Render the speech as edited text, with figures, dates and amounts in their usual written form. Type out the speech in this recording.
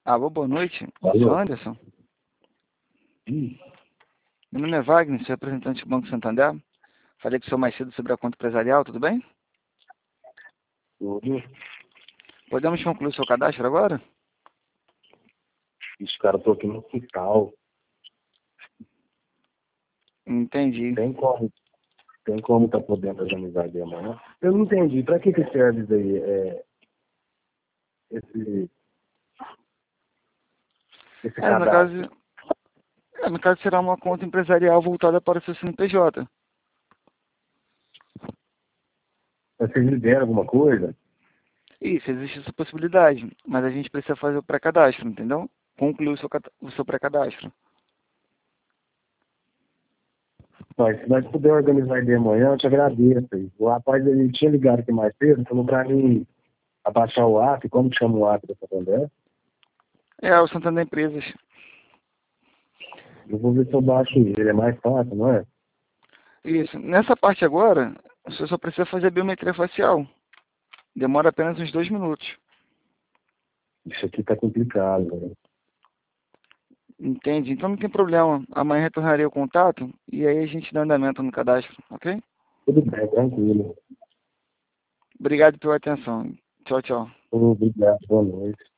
Alô, boa noite. Sou Alô? Anderson. Ih, Meu nome é Wagner, sou representante do Banco Santander. Falei com o senhor mais cedo sobre a conta empresarial, tudo bem? tudo. Podemos concluir o seu cadastro agora? Ixi, cara, eu tô aqui no hospital. Entendi. Tem como, tem como tá podendo organizar de amanhã? Eu não entendi. Pra que serve isso aí? Esse, esse É, no caso, cadastro? no caso será uma conta empresarial voltada para o seu CNPJ. Vocês me deram alguma coisa? Isso, existe essa possibilidade, mas a gente precisa fazer o pré-cadastro, entendeu? Concluir o seu pré-cadastro. Mas se nós puder organizar de amanhã, eu te agradeço. O rapaz, ele tinha ligado aqui mais cedo, falou pra mim abaixar o app. Como que chama o app da Santander? É, o Santander Empresas. Eu vou ver se eu baixo ele. É mais fácil, não é? Isso. Nessa parte agora, você só precisa fazer a biometria facial. Demora apenas uns 2 minutos. Isso aqui tá complicado, né? Entende? Então não tem problema. Amanhã retornarei o contato e aí a gente dá andamento no cadastro, ok? Tudo bem, tranquilo. Obrigado pela atenção. Tchau, tchau. Obrigado, boa noite.